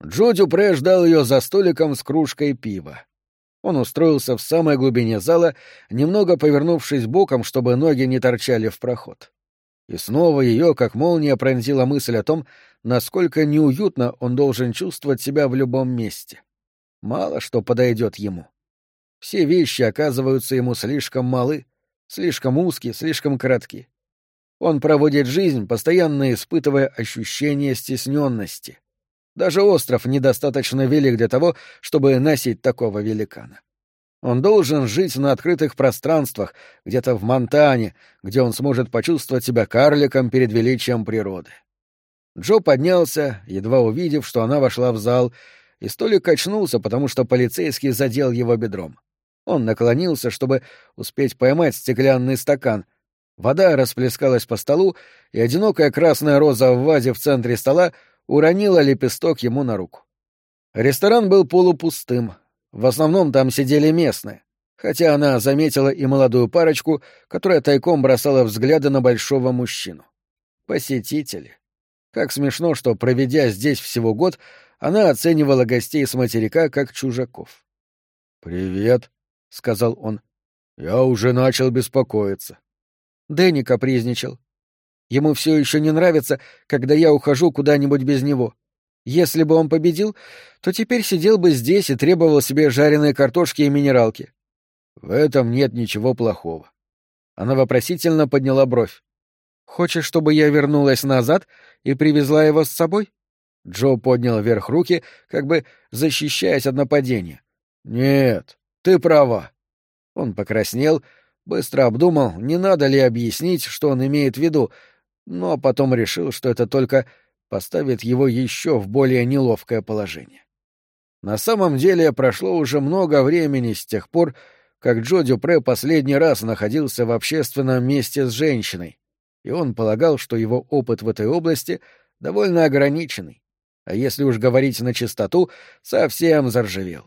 Джо Дюпре ждал ее за столиком с кружкой пива. Он устроился в самой глубине зала, немного повернувшись боком, чтобы ноги не торчали в проход. И снова ее, как молния, пронзила мысль о том, насколько неуютно он должен чувствовать себя в любом месте. Мало что подойдет ему. Все вещи оказываются ему слишком малы, слишком узкие, слишком коротки. Он проводит жизнь, постоянно испытывая ощущение стесненности. Даже остров недостаточно велик для того, чтобы носить такого великана. Он должен жить на открытых пространствах, где-то в Монтане, где он сможет почувствовать себя карликом перед величием природы. Джо поднялся, едва увидев, что она вошла в зал, и столик качнулся, потому что полицейский задел его бедром. Он наклонился, чтобы успеть поймать стеклянный стакан. Вода расплескалась по столу, и одинокая красная роза в вазе в центре стола уронила лепесток ему на руку. Ресторан был полупустым. В основном там сидели местные, хотя она заметила и молодую парочку, которая тайком бросала взгляды на большого мужчину. Посетители. Как смешно, что, проведя здесь всего год, она оценивала гостей с материка как чужаков. «Привет», — сказал он. «Я уже начал беспокоиться». Дэнни капризничал. Ему все еще не нравится, когда я ухожу куда-нибудь без него. Если бы он победил, то теперь сидел бы здесь и требовал себе жареной картошки и минералки. В этом нет ничего плохого. Она вопросительно подняла бровь. «Хочешь, чтобы я вернулась назад и привезла его с собой?» Джо поднял вверх руки, как бы защищаясь от нападения. «Нет, ты права». Он покраснел, быстро обдумал, не надо ли объяснить, что он имеет в виду, но потом решил, что это только поставит его еще в более неловкое положение. На самом деле прошло уже много времени с тех пор, как Джо Дюпре последний раз находился в общественном месте с женщиной, и он полагал, что его опыт в этой области довольно ограниченный, а если уж говорить на чистоту, совсем заржавел.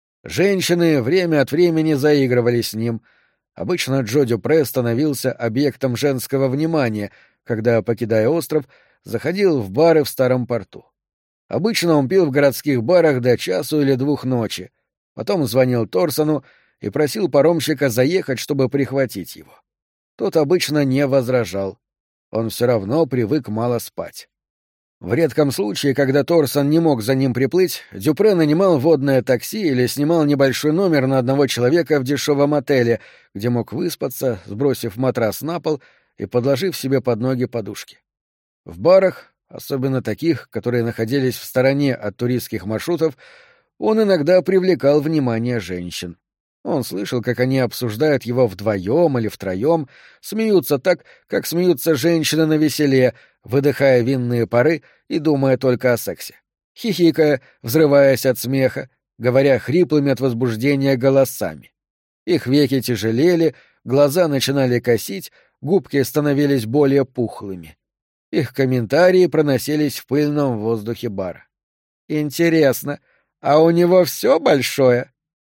Женщины время от времени заигрывали с ним. Обычно Джо Дюпре становился объектом женского внимания, когда, покидая остров, заходил в бары в старом порту. Обычно он пил в городских барах до 1 или 2 ночи, потом звонил Торсону и просил паромщика заехать, чтобы прихватить его. Тот обычно не возражал. Он все равно привык мало спать. В редком случае, когда Торсон не мог за ним приплыть, Дюпре нанимал водное такси или снимал небольшой номер на одного человека в дешевом отеле, где мог выспаться, сбросив матрас на пол и подложив себе под ноги подушки. В барах, особенно таких, которые находились в стороне от туристских маршрутов, он иногда привлекал внимание женщин. Он слышал, как они обсуждают его вдвоем или втроем, смеются так, как смеются женщины на веселе, выдыхая винные пары и думая только о сексе, хихикая, взрываясь от смеха, говоря хриплыми от возбуждения голосами. Их веки тяжелели, глаза начинали косить, губки становились более пухлыми. Их комментарии проносились в пыльном воздухе бара. «Интересно, а у него все большое?»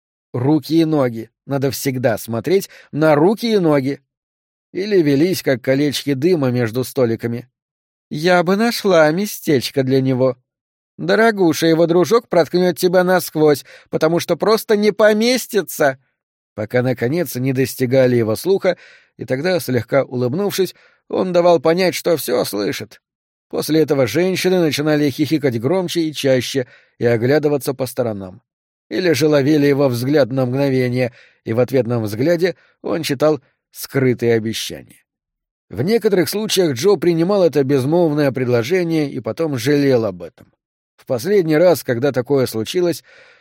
«Руки и ноги. Надо всегда смотреть на руки и ноги». Или велись, как колечки дыма между столиками. «Я бы нашла местечко для него. Дорогуша, его дружок проткнет тебя насквозь, потому что просто не поместится». Пока, наконец, не достигали его слуха, и тогда, слегка улыбнувшись, он давал понять, что все слышит. После этого женщины начинали хихикать громче и чаще и оглядываться по сторонам. Или же ловили его взгляд на мгновение, и в ответном взгляде он читал скрытые обещания. В некоторых случаях Джо принимал это безмолвное предложение и потом жалел об этом. В последний раз, когда такое случилось,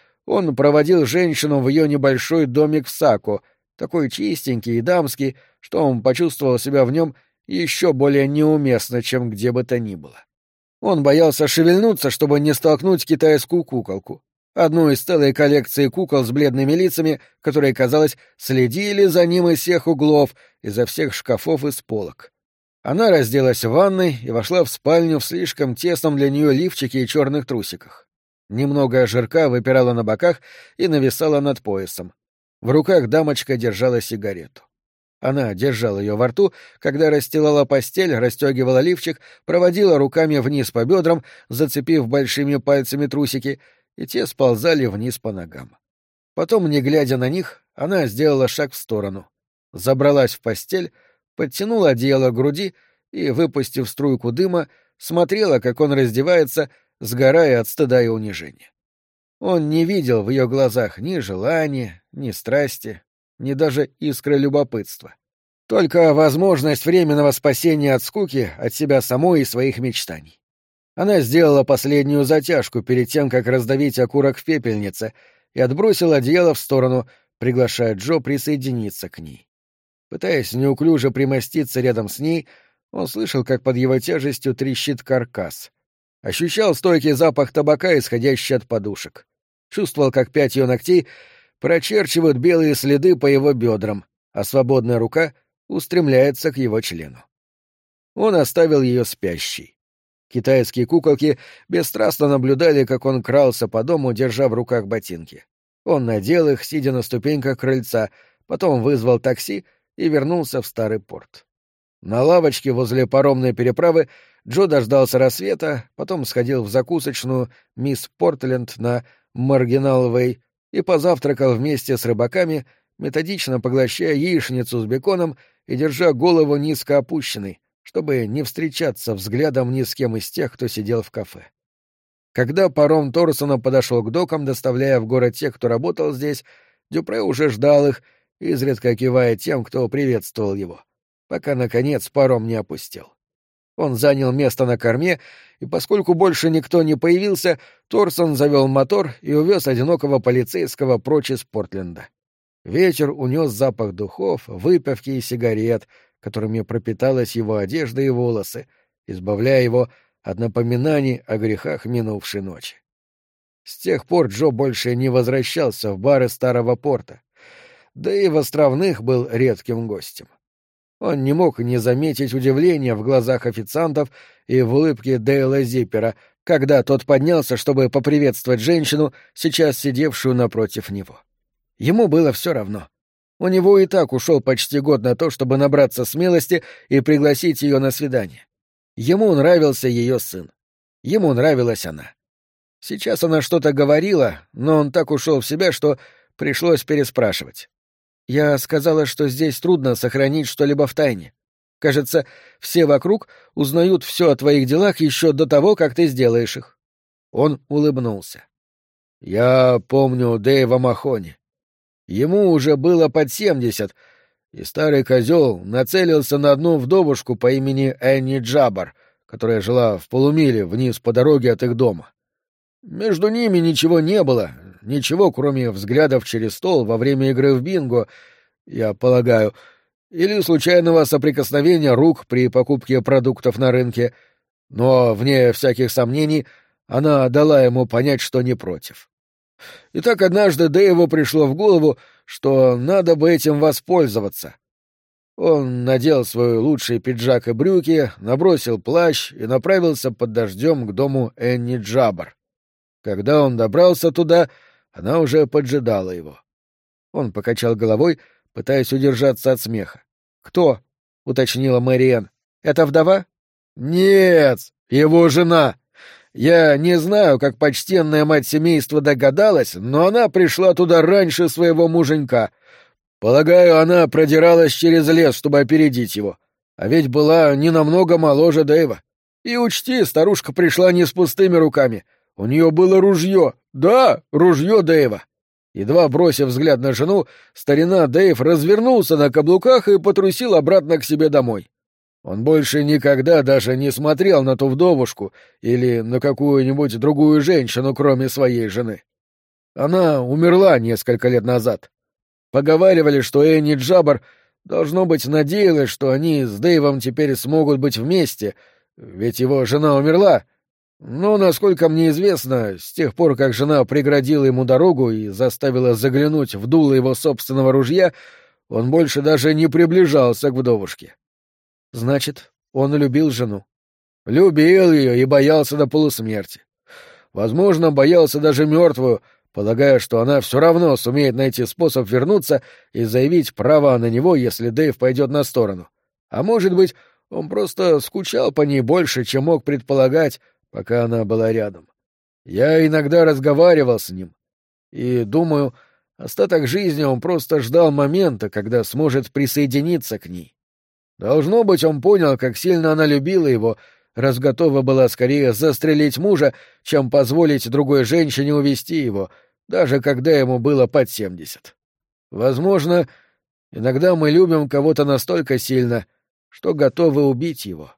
он проводил женщину в ее небольшой домик в Сако, такой чистенький и дамский, что он почувствовал себя в нем еще более неуместно, чем где бы то ни было. Он боялся шевельнуться, чтобы не столкнуть китайскую куколку, одну из целой коллекции кукол с бледными лицами, которые, казалось, следили за ним из всех углов, изо всех шкафов и с полок. Она разделась в ванной и вошла в спальню в слишком тесном для нее лифчике и черных трусиках. Немного жирка выпирала на боках и нависала над поясом. В руках дамочка держала сигарету. Она держала ее во рту, когда расстилала постель, расстегивала лифчик, проводила руками вниз по бедрам, зацепив большими пальцами трусики, и те сползали вниз по ногам. Потом, не глядя на них, она сделала шаг в сторону, забралась в постель, подтянула одеяло к груди и, выпустив струйку дыма, смотрела, как он раздевается, сгорая от стыда и унижения. Он не видел в ее глазах ни желания, ни страсти, ни даже искры любопытства. Только возможность временного спасения от скуки, от себя самой и своих мечтаний. Она сделала последнюю затяжку перед тем, как раздавить окурок в пепельнице, и отбросила одеяло в сторону, приглашая Джо присоединиться к ней. Пытаясь неуклюже примоститься рядом с ней, он слышал, как под его тяжестью трещит каркас. Ощущал стойкий запах табака, исходящий от подушек. Чувствовал, как 5 ее ногтей прочерчивают белые следы по его бедрам, а свободная рука устремляется к его члену. Он оставил ее спящей. Китайские куколки бесстрастно наблюдали, как он крался по дому, держа в руках ботинки. Он надел их, сидя на ступеньках крыльца, потом вызвал такси и вернулся в старый порт. На лавочке возле паромной переправы Джо дождался рассвета, потом сходил в закусочную «Мисс Портленд» на Маргинал-Вэй и позавтракал вместе с рыбаками, методично поглощая яичницу с беконом и держа голову низко опущенной, чтобы не встречаться взглядом ни с кем из тех, кто сидел в кафе. Когда паром Торсона подошел к докам, доставляя в город тех, кто работал здесь, Дюпре уже ждал их, изредка кивая тем, кто приветствовал его, пока, наконец, паром не опустел. Он занял место на корме, и поскольку больше никто не появился, Торсон завел мотор и увез одинокого полицейского прочь из Портленда. Ветер унес запах духов, выпивки и сигарет, которыми пропиталась его одежда и волосы, избавляя его от напоминаний о грехах минувшей ночи. С тех пор Джо больше не возвращался в бары старого порта, да и в островных был редким гостем. Он не мог не заметить удивления в глазах официантов и в улыбке Дейла Зиппера, когда тот поднялся, чтобы поприветствовать женщину, сейчас сидевшую напротив него. Ему было все равно. У него и так ушел почти год на то, чтобы набраться смелости и пригласить ее на свидание. Ему нравился ее сын. Ему нравилась она. Сейчас она что-то говорила, но он так ушел в себя, что пришлось переспрашивать. «Я сказала, что здесь трудно сохранить что-либо в тайне. Кажется, все вокруг узнают все о твоих делах еще до того, как ты сделаешь их». Он улыбнулся. «Я помню Дэйва Махони. Ему уже было под 70, и старый козел нацелился на одну вдовушку по имени Энни Джаббар, которая жила в полумиле вниз по дороге от их дома. Между ними ничего не было, ничего, кроме взглядов через стол во время игры в бинго, я полагаю, или случайного соприкосновения рук при покупке продуктов на рынке, но, вне всяких сомнений, она дала ему понять, что не против. И так однажды Дэйву пришло в голову, что надо бы этим воспользоваться. Он надел свой лучший пиджак и брюки, набросил плащ и направился под дождем к дому Энни Джаббар. Когда он добрался туда, она уже поджидала его. Он покачал головой, пытаясь удержаться от смеха. «Кто?» — уточнила Мэриэн. «Это вдова?» «Нет, его жена. Я не знаю, как почтенная мать семейства догадалась, но она пришла туда раньше своего муженька. Полагаю, она продиралась через лес, чтобы опередить его. А ведь была не намного моложе Дэйва. И учти, старушка пришла не с пустыми руками. У нее было ружье. Да, ружье Дэйва». Едва бросив взгляд на жену, старина Дэйв развернулся на каблуках и потрусил обратно к себе домой. Он больше никогда даже не смотрел на ту вдовушку или на какую-нибудь другую женщину, кроме своей жены. Она умерла несколько лет назад. Поговаривали, что Энни Джаббар, должно быть, надеялась, что они с Дэйвом теперь смогут быть вместе, ведь его жена умерла. Но, насколько мне известно, с тех пор, как жена преградила ему дорогу и заставила заглянуть в дуло его собственного ружья, он больше даже не приближался к вдовушке. Значит, он любил жену. Любил ее и боялся до полусмерти. Возможно, боялся даже мертвую, полагая, что она все равно сумеет найти способ вернуться и заявить права на него, если Дэйв пойдет на сторону. А может быть, он просто скучал по ней больше, чем мог предполагать, пока она была рядом. Я иногда разговаривал с ним, и, думаю, остаток жизни он просто ждал момента, когда сможет присоединиться к ней. Должно быть, он понял, как сильно она любила его, раз готова была скорее застрелить мужа, чем позволить другой женщине увести его, даже когда ему было под 70. Возможно, иногда мы любим кого-то настолько сильно, что готовы убить его.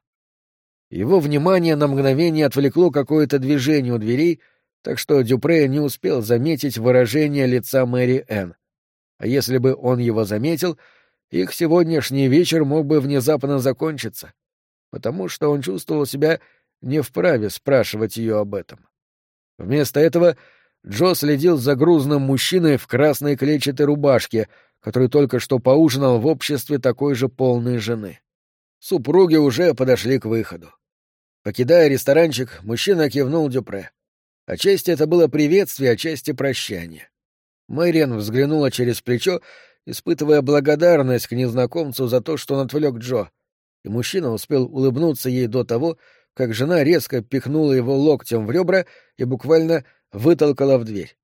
Его внимание на мгновение отвлекло какое-то движение у дверей, так что Дюпре не успел заметить выражение лица Мэри Энн. А если бы он его заметил, их сегодняшний вечер мог бы внезапно закончиться, потому что он чувствовал себя не вправе спрашивать ее об этом. Вместо этого Джо следил за грузным мужчиной в красной клетчатой рубашке, который только что поужинал в обществе такой же полной жены. Супруги уже подошли к выходу. Покидая ресторанчик, мужчина кивнул Дюпре. Отчасти это было приветствие, отчасти прощание. Мэриэн взглянула через плечо, испытывая благодарность к незнакомцу за то, что он отвлек Джо, и мужчина успел улыбнуться ей до того, как жена резко пихнула его локтем в ребра и буквально вытолкала в дверь.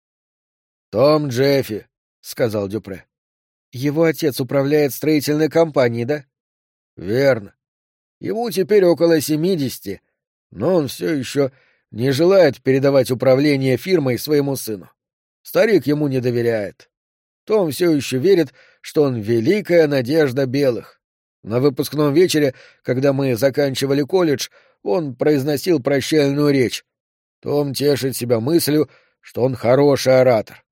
«Том Джеффи», — сказал Дюпре. «Его отец управляет строительной компанией, да?» «Верно. Ему теперь около 70, но он все еще не желает передавать управление фирмой своему сыну. Старик ему не доверяет. Том все еще верит, что он великая надежда белых. На выпускном вечере, когда мы заканчивали колледж, он произносил прощальную речь. Том тешит себя мыслью, что он хороший оратор».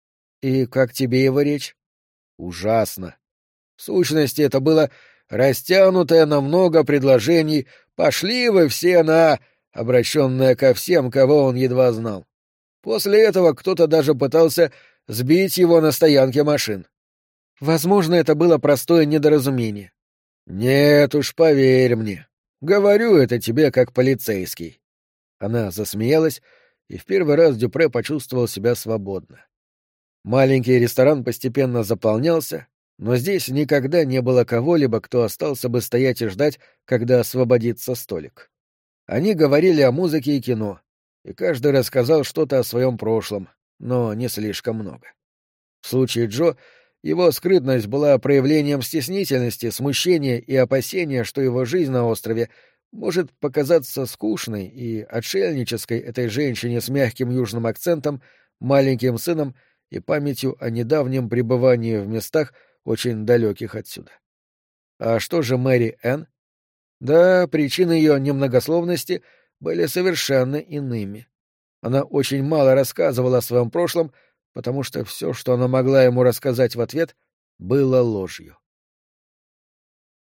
«И как тебе его речь?» «Ужасно. В сущности, это было растянутое на много предложений «пошли вы все на...», обращенное ко всем, кого он едва знал. После этого кто-то даже пытался сбить его на стоянке машин. Возможно, это было простое недоразумение. «Нет уж, поверь мне. Говорю это тебе как полицейский». Она засмеялась, и в первый раз Дюпре почувствовал себя свободно. Маленький ресторан постепенно заполнялся, но здесь никогда не было кого-либо, кто остался бы стоять и ждать, когда освободится столик. Они говорили о музыке и кино, и каждый рассказал что-то о своем прошлом, но не слишком много. В случае Джо его скрытность была проявлением стеснительности, смущения и опасения, что его жизнь на острове может показаться скучной и отшельнической этой женщине с мягким южным акцентом, маленьким сыном и памятью о недавнем пребывании в местах, очень далеких отсюда. А что же Мэри Энн? Да, причины ее немногословности были совершенно иными. Она очень мало рассказывала о своем прошлом, потому что все, что она могла ему рассказать в ответ, было ложью.